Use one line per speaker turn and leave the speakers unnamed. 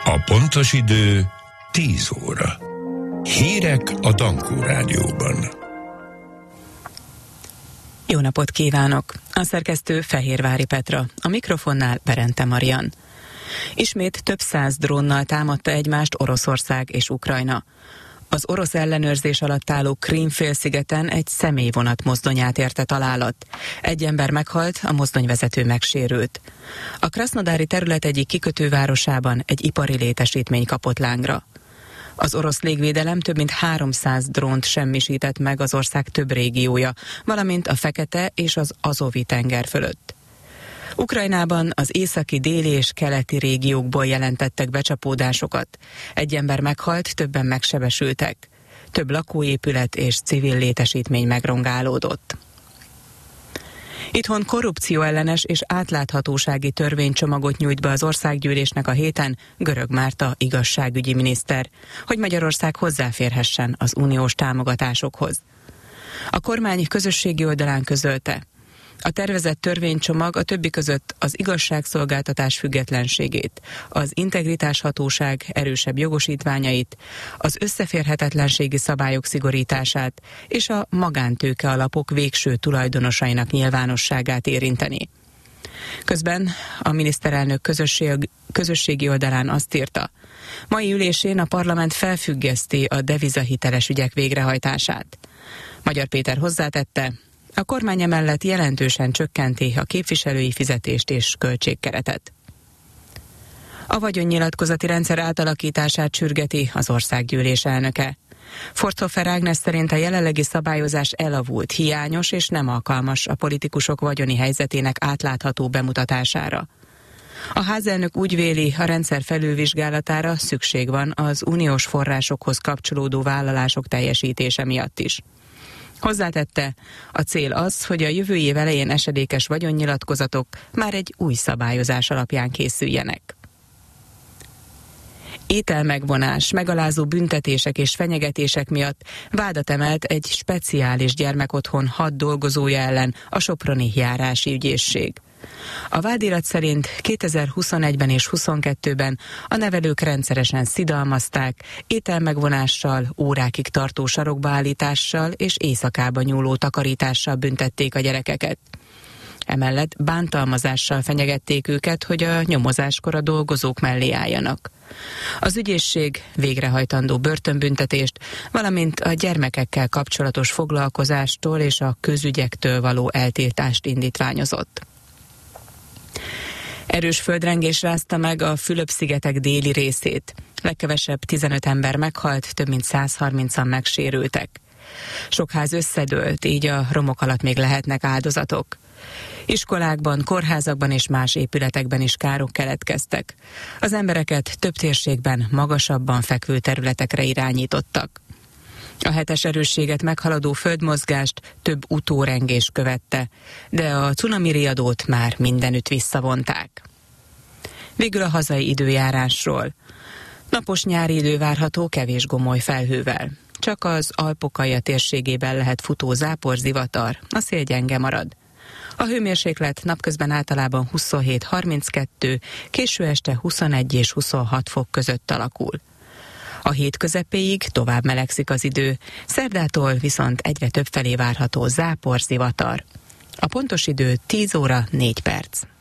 A pontos idő 10 óra. Hírek a Dankó Rádióban.
Jó napot kívánok! A szerkesztő Fehérvári Petra, a mikrofonnál Berente Marian. Ismét több száz drónnal támadta egymást Oroszország és Ukrajna. Az orosz ellenőrzés alatt álló Krím-félszigeten egy személyvonat mozdonyát érte találat. Egy ember meghalt, a mozdonyvezető megsérült. A krasznodári terület egyik kikötővárosában egy ipari létesítmény kapott lángra. Az orosz légvédelem több mint 300 drónt semmisített meg az ország több régiója, valamint a Fekete és az Azovi tenger fölött. Ukrajnában az északi, déli és keleti régiókból jelentettek becsapódásokat. Egy ember meghalt, többen megsebesültek. Több lakóépület és civil létesítmény megrongálódott. Itthon korrupcióellenes és átláthatósági törvénycsomagot nyújt be az országgyűlésnek a héten Görög Márta igazságügyi miniszter, hogy Magyarország hozzáférhessen az uniós támogatásokhoz. A kormány közösségi oldalán közölte, a tervezett törvénycsomag a többi között az igazságszolgáltatás függetlenségét, az integritáshatóság erősebb jogosítványait, az összeférhetetlenségi szabályok szigorítását és a magántőke alapok végső tulajdonosainak nyilvánosságát érinteni. Közben a miniszterelnök közösségi oldalán azt írta, mai ülésén a parlament felfüggeszti a devizahiteles ügyek végrehajtását. Magyar Péter hozzátette, a kormány emellett jelentősen csökkenti a képviselői fizetést és költségkeretet. A vagyonnyilatkozati rendszer átalakítását sürgeti az országgyűlés elnöke. Forthofer Ágnes szerint a jelenlegi szabályozás elavult, hiányos és nem alkalmas a politikusok vagyoni helyzetének átlátható bemutatására. A házelnök úgy véli, a rendszer felülvizsgálatára szükség van az uniós forrásokhoz kapcsolódó vállalások teljesítése miatt is. Hozzátette, a cél az, hogy a jövő év elején esedékes vagyonnyilatkozatok már egy új szabályozás alapján készüljenek. Ételmegvonás, megalázó büntetések és fenyegetések miatt vádat emelt egy speciális gyermekotthon 6 dolgozója ellen a soproni járási ügyészség. A vádirat szerint 2021-ben és 2022-ben a nevelők rendszeresen szidalmazták, ételmegvonással, órákig tartó sarokba állítással és éjszakába nyúló takarítással büntették a gyerekeket. Emellett bántalmazással fenyegették őket, hogy a nyomozáskor a dolgozók mellé álljanak. Az ügyészség végrehajtandó börtönbüntetést, valamint a gyermekekkel kapcsolatos foglalkozástól és a közügyektől való eltiltást indítványozott. Erős földrengés rázta meg a Fülöp-szigetek déli részét. Legkevesebb 15 ember meghalt, több mint 130-an megsérültek. Sok ház összedőlt, így a romok alatt még lehetnek áldozatok. Iskolákban, kórházakban és más épületekben is károk keletkeztek. Az embereket több térségben magasabban fekvő területekre irányítottak. A 7-es erősséget meghaladó földmozgást több utórengés követte, de a cunami riadót már mindenütt visszavonták. Végül a hazai időjárásról. Napos nyári idő várható kevés gomoly felhővel. Csak az Alpok-alja térségében lehet futó záporzivatar, a szél gyenge marad. A hőmérséklet napközben általában 27-32, késő este 21 és 26 fok között alakul. A hét közepéig tovább melegszik az idő, szerdától viszont egyre több felé várható záporzivatar. A pontos idő 10 óra 4 perc.